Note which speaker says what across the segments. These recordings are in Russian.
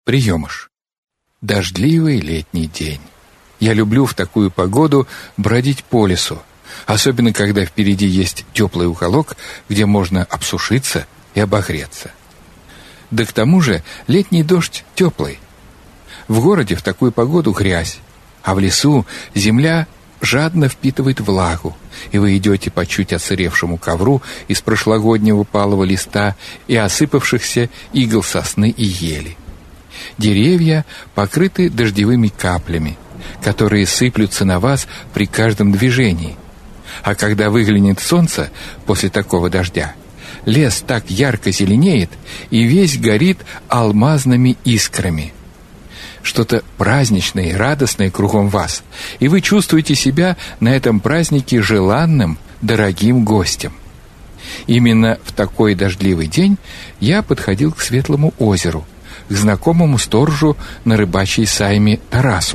Speaker 1: Приемыш. Дождливый летний день. Я люблю в такую погоду бродить по лесу, особенно когда впереди есть теплый уголок, где можно обсушиться и обогреться. Да к тому же летний дождь теплый. В городе в такую погоду грязь, а в лесу земля жадно впитывает влагу, и вы идете по чуть отсыревшему ковру из прошлогоднего палого листа и осыпавшихся игл сосны и ели. Деревья покрыты дождевыми каплями, которые сыплются на вас при каждом движении. А когда выглянет солнце после такого дождя, лес так ярко зеленеет и весь горит алмазными искрами. Что-то праздничное и радостное кругом вас, и вы чувствуете себя на этом празднике желанным, дорогим гостем. Именно в такой дождливый день я подходил к Светлому озеру, к знакомому сторожу на рыбачьей сайме Тарасу.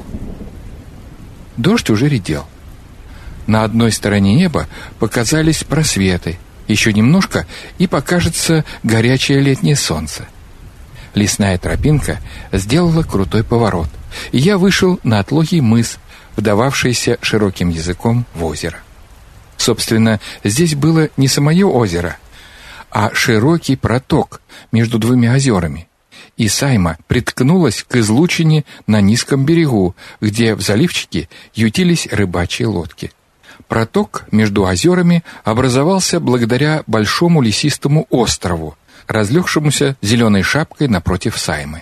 Speaker 1: Дождь уже редел. На одной стороне неба показались просветы, еще немножко, и покажется горячее летнее солнце. Лесная тропинка сделала крутой поворот, и я вышел на отлогий мыс, вдававшийся широким языком в озеро. Собственно, здесь было не самое озеро, а широкий проток между двумя озерами, и сайма приткнулась к излучине на низком берегу, где в заливчике ютились рыбачьи лодки. Проток между озерами образовался благодаря большому лесистому острову, разлегшемуся зеленой шапкой напротив саймы.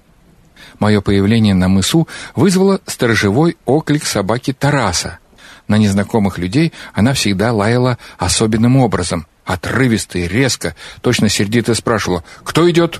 Speaker 1: Мое появление на мысу вызвало сторожевой оклик собаки Тараса. На незнакомых людей она всегда лаяла особенным образом, отрывисто и резко, точно сердито спрашивала: «Кто идет?».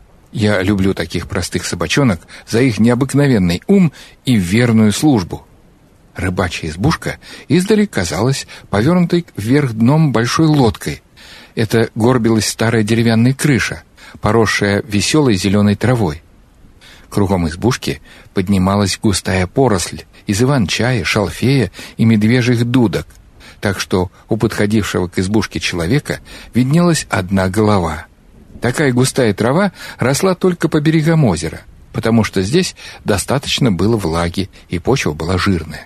Speaker 1: Я люблю таких простых собачонок за их необыкновенный ум и верную службу. Рыбачья избушка издали казалась повернутой вверх дном большой лодкой. Это горбилась старая деревянная крыша, поросшая веселой зеленой травой. Кругом избушки поднималась густая поросль из иван-чая, шалфея и медвежьих дудок, так что у подходившего к избушке человека виднелась одна голова. Такая густая трава росла только по берегам озера, потому что здесь достаточно было влаги, и почва была жирная.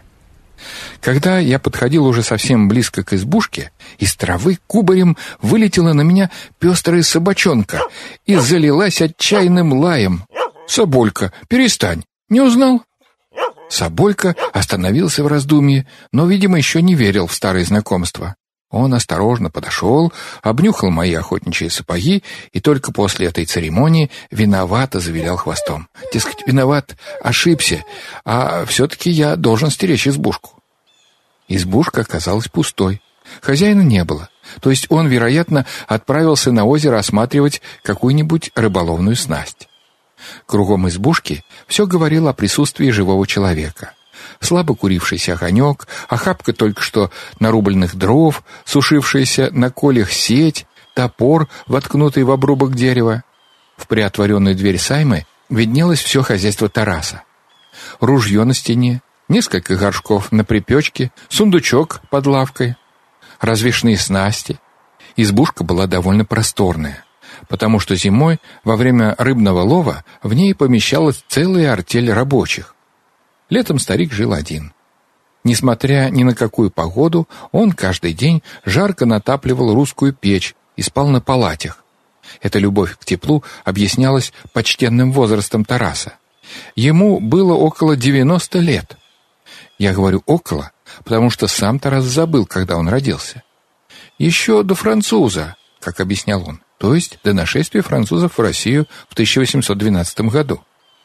Speaker 1: Когда я подходил уже совсем близко к избушке, из травы кубарем вылетела на меня пестрая собачонка и залилась отчаянным лаем. «Соболька, перестань! Не узнал?» Соболька остановился в раздумье, но, видимо, еще не верил в старые знакомства. Он осторожно подошел, обнюхал мои охотничьи сапоги и только после этой церемонии виновато завилял хвостом. Дескать, виноват, ошибся, а все-таки я должен стеречь избушку. Избушка оказалась пустой. Хозяина не было, то есть он, вероятно, отправился на озеро осматривать какую-нибудь рыболовную снасть. Кругом избушки все говорило о присутствии живого человека. Слабо курившийся огонек, охапка только что нарубленных дров, сушившаяся на колях сеть, топор, воткнутый в обрубок дерева. В приотворенную дверь саймы виднелось все хозяйство Тараса. Ружье на стене, несколько горшков на припечке, сундучок под лавкой, развешанные снасти. Избушка была довольно просторная, потому что зимой, во время рыбного лова, в ней помещалась целая артель рабочих. Летом старик жил один. Несмотря ни на какую погоду, он каждый день жарко натапливал русскую печь и спал на палатях. Эта любовь к теплу объяснялась почтенным возрастом Тараса. Ему было около 90 лет. Я говорю «около», потому что сам Тарас забыл, когда он родился. Еще до француза, как объяснял он, то есть до нашествия французов в Россию в 1812 году.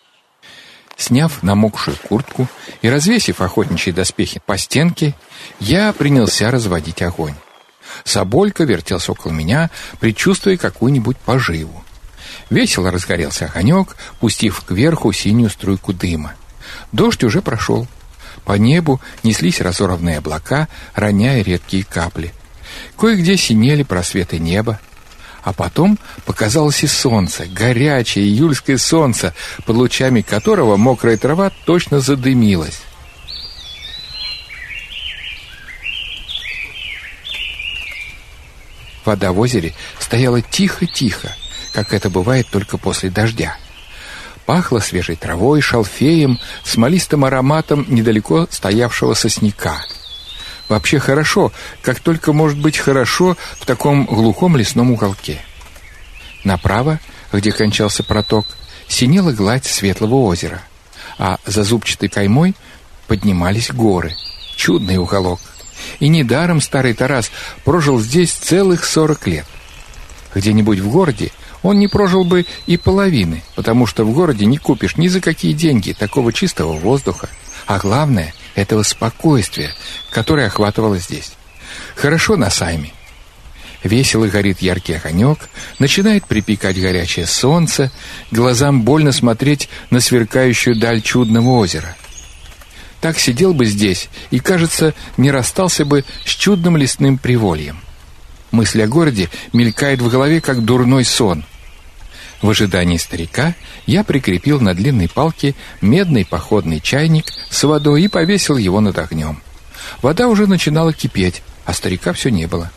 Speaker 1: Сняв намокшую куртку и развесив охотничьи доспехи по стенке, я принялся разводить огонь. Соболька вертелся около меня, предчувствуя какую-нибудь поживу. Весело разгорелся огонек, пустив кверху синюю струйку дыма. Дождь уже прошел. По небу неслись разорванные облака, роняя редкие капли. Кое-где синели просветы неба. А потом показалось и солнце, горячее июльское солнце, под лучами которого мокрая трава точно задымилась. Вода в озере стояла тихо-тихо, как это бывает только после дождя. Пахло свежей травой, шалфеем, смолистым ароматом недалеко стоявшего сосняка. Вообще хорошо, как только может быть хорошо в таком глухом лесном уголке. Направо, где кончался проток, синела гладь светлого озера, а за зубчатой каймой поднимались горы. Чудный уголок. И недаром старый Тарас прожил здесь целых 40 лет. Где-нибудь в городе он не прожил бы и половины, потому что в городе не купишь ни за какие деньги такого чистого воздуха, а главное — этого спокойствия, которое охватывало здесь. Хорошо на Сайме. Весело горит яркий огонек, начинает припекать горячее солнце, глазам больно смотреть на сверкающую даль чудного озера. Так сидел бы здесь и, кажется, не расстался бы с чудным лесным привольем. Мысль о городе мелькает в голове, как дурной сон. В ожидании старика я прикрепил на длинной палке медный походный чайник с водой и повесил его над огнем. Вода уже начинала кипеть, а старика все не было.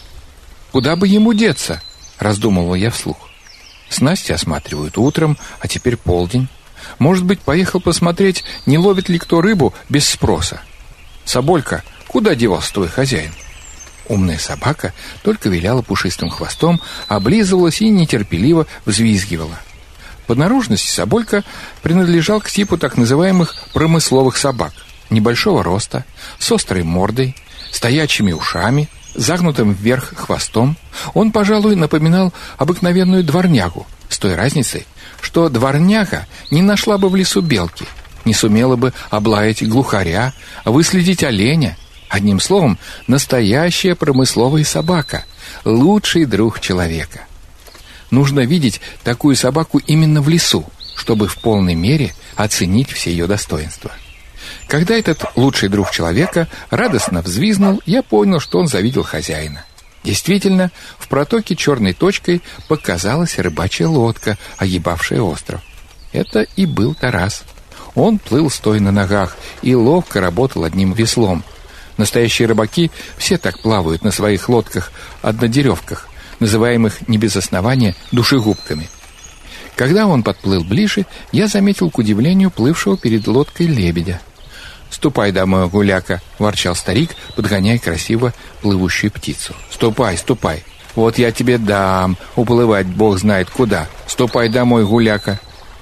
Speaker 1: «Куда бы ему деться?» — раздумывал я вслух. «Снасти осматривают утром, а теперь полдень. Может быть, поехал посмотреть, не ловит ли кто рыбу без спроса. Соболька, куда девался твой хозяин?» Умная собака только виляла пушистым хвостом, облизывалась и нетерпеливо взвизгивала. По наружности Соболька принадлежал к типу так называемых промысловых собак, небольшого роста, с острой мордой, стоячими ушами, загнутым вверх хвостом. Он, пожалуй, напоминал обыкновенную дворнягу, с той разницей, что дворняга не нашла бы в лесу белки, не сумела бы облаять глухаря, выследить оленя. Одним словом, настоящая промысловая собака, лучший друг человека. Нужно видеть такую собаку именно в лесу, чтобы в полной мере оценить все ее достоинства. Когда этот лучший друг человека радостно взвизнул, я понял, что он завидел хозяина. Действительно, в протоке черной точкой показалась рыбачья лодка, огибавшая остров. Это и был Тарас. Он плыл стоя на ногах и ловко работал одним веслом. Настоящие рыбаки все так плавают на своих лодках-однодеревках, называемых не без основания душегубками. Когда он подплыл ближе, я заметил к удивлению плывшего перед лодкой лебедя. «Ступай домой, гуляка!» — ворчал старик, подгоняя красиво плывущую птицу. «Ступай, ступай! Вот я тебе дам уплывать бог знает куда! Ступай домой, гуляка!»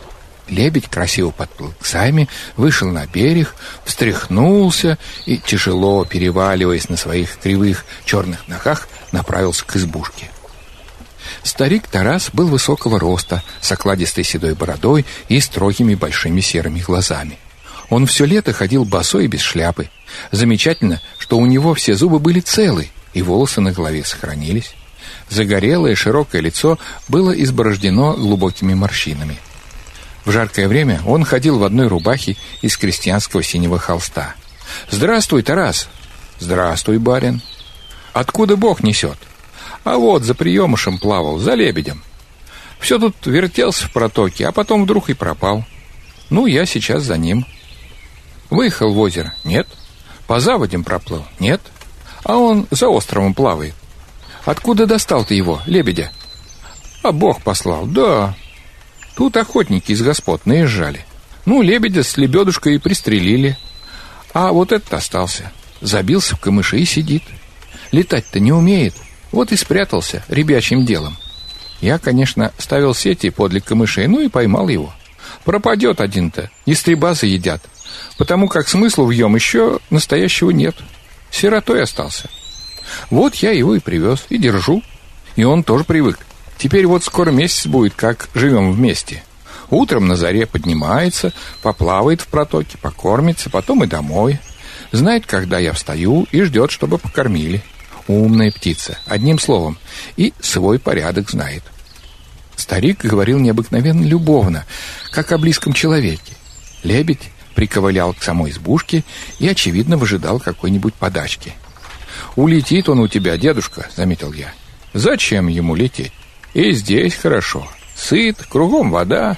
Speaker 1: Лебедь красиво подплыл к Сайме, вышел на берег, встряхнулся и, тяжело переваливаясь на своих кривых черных ногах, направился к избушке. Старик Тарас был высокого роста, с окладистой седой бородой и строгими большими серыми глазами. Он все лето ходил босой и без шляпы. Замечательно, что у него все зубы были целы, и волосы на голове сохранились. Загорелое широкое лицо было изборождено глубокими морщинами. В жаркое время он ходил в одной рубахе из крестьянского синего холста. «Здравствуй, Тарас!» «Здравствуй, барин!» «Откуда Бог несет?» «А вот за приемышем плавал, за лебедем. Все тут вертелся в протоке, а потом вдруг и пропал. Ну, я сейчас за ним». «Выехал в озеро?» «Нет». «По заводям проплыл?» «Нет». «А он за островом плавает». «Откуда достал ты его, лебедя?» «А Бог послал, да». Тут охотники из господ наезжали. Ну, лебедя с лебедушкой и пристрелили. А вот этот остался. Забился в камыши и сидит. Летать-то не умеет. Вот и спрятался ребячьим делом. Я, конечно, ставил сети подле камышей, ну и поймал его. Пропадет один-то, истреба заедят. Потому как смысла в ем еще настоящего нет. Сиротой остался. Вот я его и привез, и держу. И он тоже привык. Теперь вот скоро месяц будет, как живем вместе. Утром на заре поднимается, поплавает в протоке, покормится, потом и домой. Знает, когда я встаю, и ждет, чтобы покормили. Умная птица, одним словом, и свой порядок знает. Старик говорил необыкновенно любовно, как о близком человеке. Лебедь приковылял к самой избушке и, очевидно, выжидал какой-нибудь подачки. «Улетит он у тебя, дедушка», — заметил я. «Зачем ему лететь? И здесь хорошо. Сыт, кругом вода.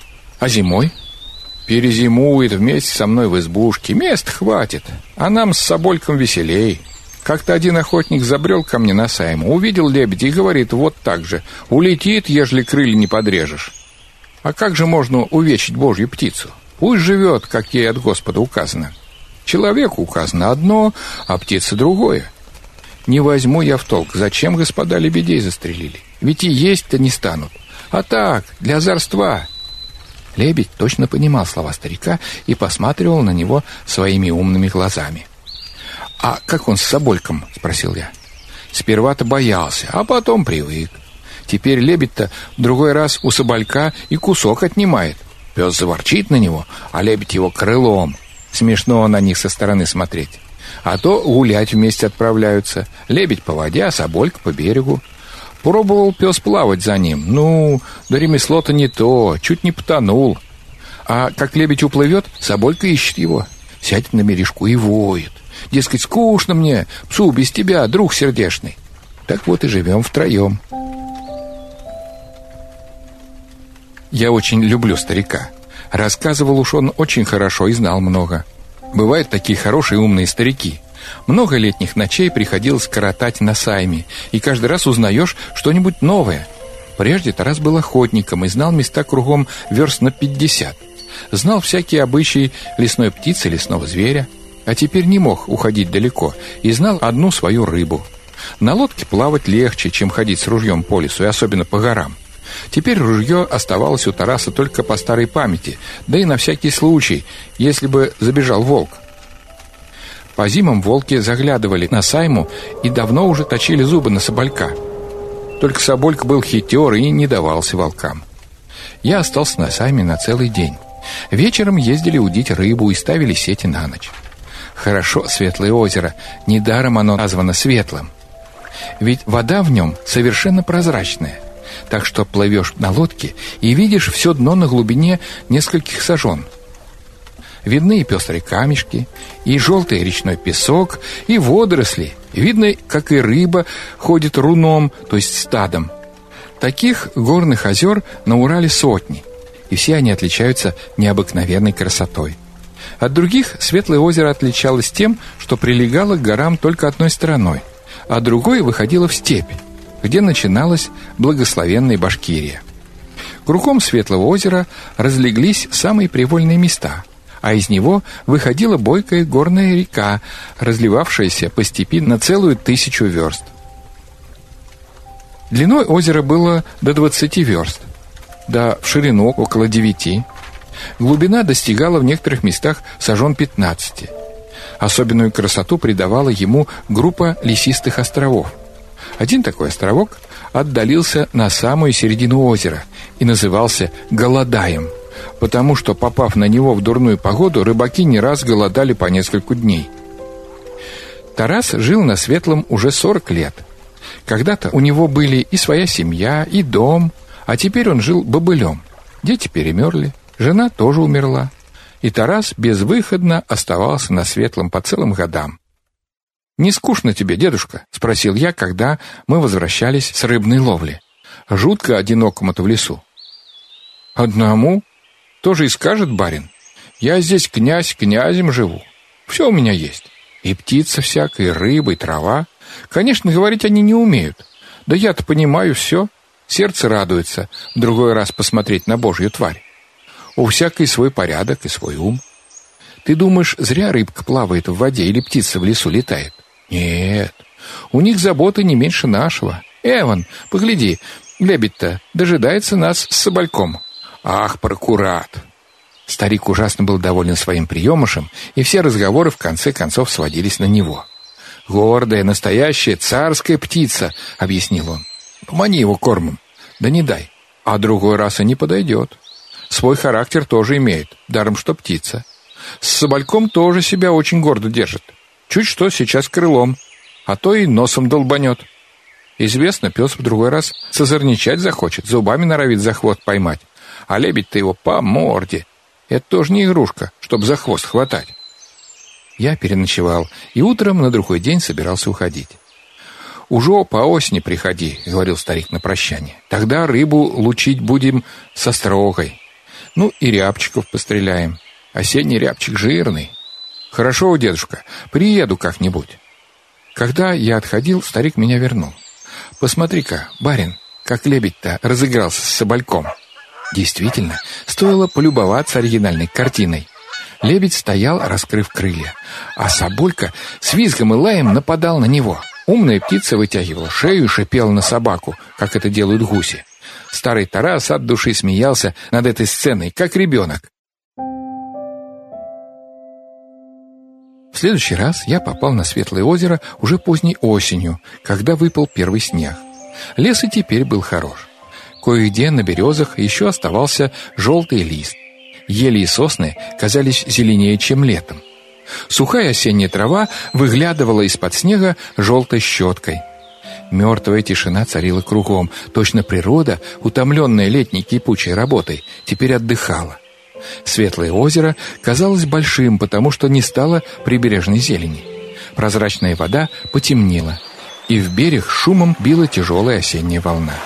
Speaker 1: А зимой?» «Перезимует вместе со мной в избушке. Мест хватит. А нам с Собольком веселей. Как-то один охотник забрел ко мне на Сайму, увидел лебедя и говорит вот так же: улетит, ежели крылья не подрежешь. А как же можно увечить Божью птицу? Пусть живет, как ей от Господа указано. Человеку указано одно, а птице другое. Не возьму я в толк, зачем господа лебедей застрелили? Ведь и есть-то не станут. А так, для озорства. Лебедь точно понимал слова старика и посматривал на него своими умными глазами. «А как он с собольком?» — спросил я. «Сперва-то боялся, а потом привык. Теперь лебедь-то в другой раз у соболька и кусок отнимает. Пес заворчит на него, а лебедь его крылом. Смешно на них со стороны смотреть. А то гулять вместе отправляются. Лебедь по воде, а соболька по берегу. Пробовал пес плавать за ним. Ну, да ремесло-то не то, чуть не потонул. А как лебедь уплывет, соболька ищет его. Сядет на бережку и воет. Дескать, скучно мне, псу без тебя, друг сердечный. Так вот и живем втроем». Я очень люблю старика. Рассказывал уж он очень хорошо и знал много. Бывают такие хорошие умные старики. Много летних ночей приходилось коротать на сайме, и каждый раз узнаешь что-нибудь новое. Прежде Тарас был охотником и знал места кругом верст на 50. Знал всякие обычаи лесной птицы, лесного зверя, а теперь не мог уходить далеко и знал одну свою рыбу. На лодке плавать легче, чем ходить с ружьем по лесу, и особенно по горам. Теперь ружье оставалось у Тараса только по старой памяти, да и на всякий случай, если бы забежал волк. По зимам волки заглядывали на сайму и давно уже точили зубы на соболька. Только соболька был хитер и не давался волкам. Я остался на сайме на целый день. Вечером ездили удить рыбу и ставили сети на ночь. Хорошо светлое озеро, недаром оно названо светлым. Ведь вода в нем совершенно прозрачная. Так что плывешь на лодке и видишь все дно на глубине нескольких сажен. Видны и пестрые камешки, и желтый речной песок, и водоросли. Видно, как и рыба ходит руном, то есть стадом. Таких горных озер на Урале сотни, и все они отличаются необыкновенной красотой. От других Светлое озеро отличалось тем, что прилегало к горам только одной стороной, а другой выходило в степь, где начиналась благословенная Башкирия. Кругом Светлого озера разлеглись самые привольные места, а из него выходила бойкая горная река, разливавшаяся по степи на целую 1000 верст. Длиной озера было до 20 верст, да в ширину около 9. Глубина достигала в некоторых местах сажен 15. Особенную красоту придавала ему группа лесистых островов. Один такой островок отдалился на самую середину озера и назывался Голодаем, потому что, попав на него в дурную погоду, рыбаки не раз голодали по несколько дней. Тарас жил на Светлом уже 40 лет. Когда-то у него были и своя семья, и дом, а теперь он жил бобылем. Дети перемерли, жена тоже умерла, и Тарас безвыходно оставался на Светлом по целым годам. «Не скучно тебе, дедушка?» — спросил я, когда мы возвращались с рыбной ловли. «Жутко одинокому-то в лесу». «Одному? Тоже и скажет барин. Я здесь князь князем живу. Все у меня есть. И птица всякая, и рыба, и трава. Конечно, говорить они не умеют. Да я-то понимаю все. Сердце радуется в другой раз посмотреть на Божью тварь. У всякой свой порядок и свой ум. Ты думаешь, зря рыбка плавает в воде или птица в лесу летает? Нет, у них заботы не меньше нашего. Эван, погляди, лебедь-то дожидается нас с собольком. Ах, прокурат!» Старик ужасно был доволен своим приемышем, и все разговоры в конце концов сводились на него. «Гордая, настоящая, царская птица», — объяснил он. «Помани его кормом, да не дай, а другой раз и не подойдет. Свой характер тоже имеет, даром что птица. С собольком тоже себя очень гордо держит. Чуть что сейчас крылом, а то и носом долбанет. Известно, пес в другой раз созорничать захочет, зубами норовит за хвост поймать, а лебедь-то его по морде. Это тоже не игрушка, чтобы за хвост хватать». Я переночевал, и утром на другой день собирался уходить. «Уже по осени приходи», — говорил старик на прощание. «Тогда рыбу лучить будем со строгой. Ну и рябчиков постреляем. Осенний рябчик жирный. Хорошо, дедушка, приеду как-нибудь». Когда я отходил, старик меня вернул. «Посмотри-ка, барин, как лебедь-то разыгрался с собольком. Действительно, стоило полюбоваться оригинальной картиной. Лебедь стоял, раскрыв крылья, а соболька с визгом и лаем нападал на него. Умная птица вытягивала шею и шипела на собаку, как это делают гуси. Старый Тарас от души смеялся над этой сценой, как ребенок. В следующий раз я попал на Светлое озеро уже поздней осенью, когда выпал первый снег. Лес и теперь был хорош. Кое-где на березах еще оставался желтый лист. Ели и сосны казались зеленее, чем летом. Сухая осенняя трава выглядывала из-под снега желтой щеткой. Мертвая тишина царила кругом. Точно природа, утомленная летней кипучей работой, теперь отдыхала. Светлое озеро казалось большим, потому что не стало прибрежной зелени. Прозрачная вода потемнела, и в берег шумом била тяжелая осенняя волна.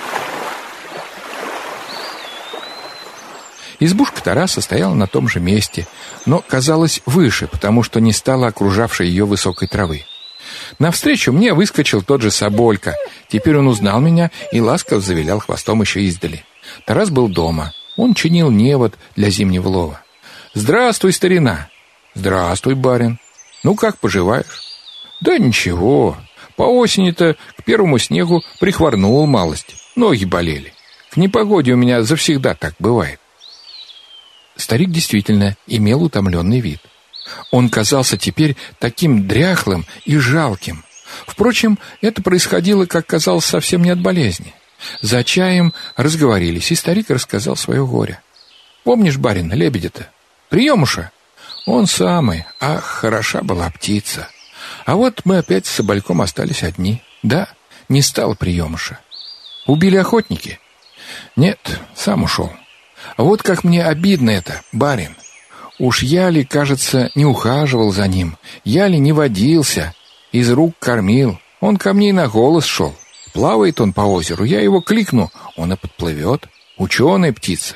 Speaker 1: Избушка Тараса стояла на том же месте, но казалась выше, потому что не стало окружавшей ее высокой травы. Навстречу мне выскочил тот же соболька. Теперь он узнал меня и ласково завилял хвостом еще издали. Тарас был дома. Он чинил невод для зимнего лова. «Здравствуй, старина!» «Здравствуй, барин! Ну, как поживаешь?» «Да ничего. По осени-то к первому снегу прихворнул малость. Ноги болели. К непогоде у меня завсегда так бывает». Старик действительно имел утомленный вид. Он казался теперь таким дряхлым и жалким. Впрочем, это происходило, как казалось, совсем не от болезни. За чаем разговорились, и старик рассказал свое горе. «Помнишь, барин, лебедя-то? Приемуша?» «Он самый. Ах, хороша была птица. А вот мы опять с собольком остались одни. Да, не стало приемуша. Убили охотники?» «Нет, сам ушел. А вот как мне обидно это, барин. Уж я ли, кажется, не ухаживал за ним, я ли не водился, из рук кормил. Он ко мне и на голос шел. Плавает он по озеру, я его кликну, он и подплывет. Ученая птица.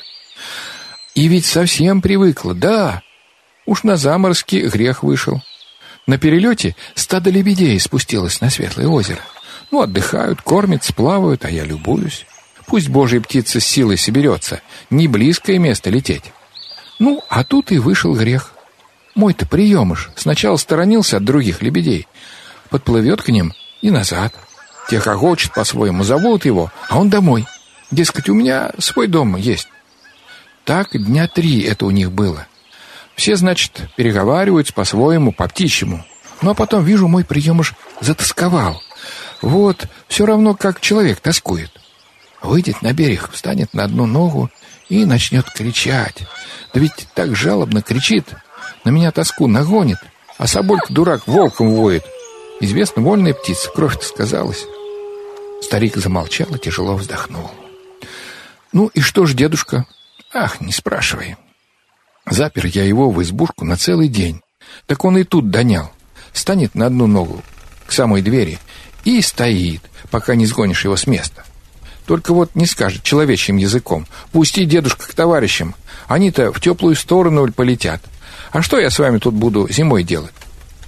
Speaker 1: И ведь совсем привыкла, да. Уж на заморозки грех вышел. На перелете стадо лебедей спустилось на Светлое озеро. Ну, отдыхают, кормятся, плавают, а я любуюсь. Пусть божья птица с силой соберется, не близкое место лететь. Ну, а тут и вышел грех. Мой-то приемыш сначала сторонился от других лебедей, подплывет к ним и назад. Те хохочут по-своему, зовут его, а он домой. Дескать, у меня свой дом есть. Так 3 дня это у них было. Все, значит, переговариваются по-своему, по-птичьему. Ну, а потом вижу, мой приемыш затосковал. Вот, все равно, как человек тоскует. Выйдет на берег, встанет на одну ногу и начнет кричать. Да ведь так жалобно кричит, на меня тоску нагонит, а соболька-дурак волком воет. Известно, вольная птица, кровь-то сказалась. Старик замолчал и тяжело вздохнул. «Ну и что ж, дедушка?» «Ах, не спрашивай. Запер я его в избушку на целый день. Так он и тут донял. Станет на одну ногу к самой двери и стоит, пока не сгонишь его с места. Только вот не скажет человечьим языком: пусти, дедушка, к товарищам. Они-то в теплую сторону полетят. А что я с вами тут буду зимой делать?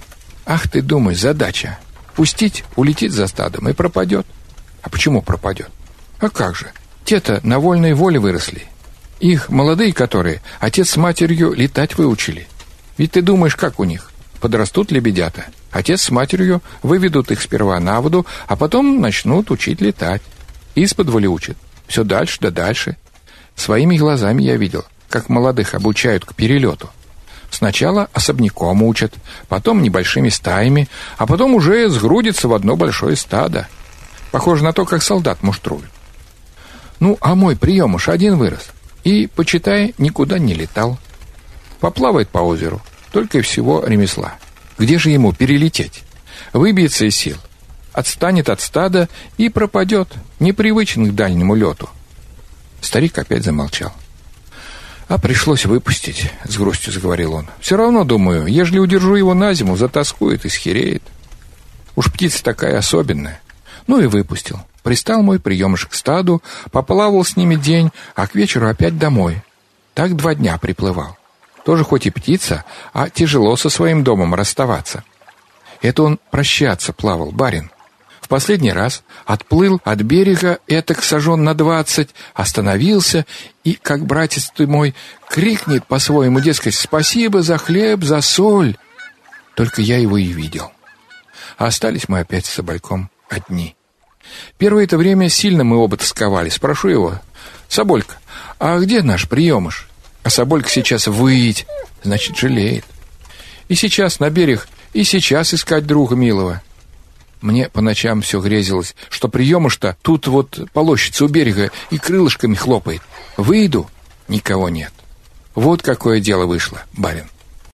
Speaker 1: Ах ты думаешь, задача. Пустить, улетит за стадом и пропадет. А почему пропадет? А как же? Те-то на вольной воле выросли. Их, молодые которые, отец с матерью летать выучили. Ведь ты думаешь, как у них? Подрастут лебедята. Отец с матерью выведут их сперва на воду, а потом начнут учить летать. Исподволи учат. Все дальше да дальше. Своими глазами я видел, как молодых обучают к перелету. Сначала особняком учат, потом небольшими стаями, а потом уже сгрудятся в одно большое стадо. Похоже на то, как солдат муштруют. Ну, а мой приемыш один вырос. И, почитай, никуда не летал. Поплавает по озеру, только и всего ремесла. Где же ему перелететь? Выбьется из сил, отстанет от стада и пропадет, непривычен к дальнему лету. Старик опять замолчал. «А пришлось выпустить», — с грустью заговорил он. «Все равно, думаю, ежели удержу его на зиму, затоскует и схереет. Уж птица такая особенная». Ну и выпустил. Пристал мой приемыш к стаду, поплавал с ними день, а к вечеру опять домой. Так 2 дня приплывал. Тоже хоть и птица, а тяжело со своим домом расставаться. Это он прощаться плавал, барин. В последний раз отплыл от берега этак сажен на 20, остановился и, как братец ты мой, крикнет по-своему, дескать, «Спасибо за хлеб, за соль!» Только я его и видел. А остались мы опять с Собольком одни. Первое это время сильно мы оба тосковали. Спрошу его: «Соболька, а где наш приемыш?» А Соболька сейчас выть, значит, жалеет. И сейчас на берег, и сейчас искать друга милого. Мне по ночам все грезилось, что приемыш-то тут вот полощется у берега и крылышками хлопает. Выйду — никого нет. Вот какое дело вышло, барин.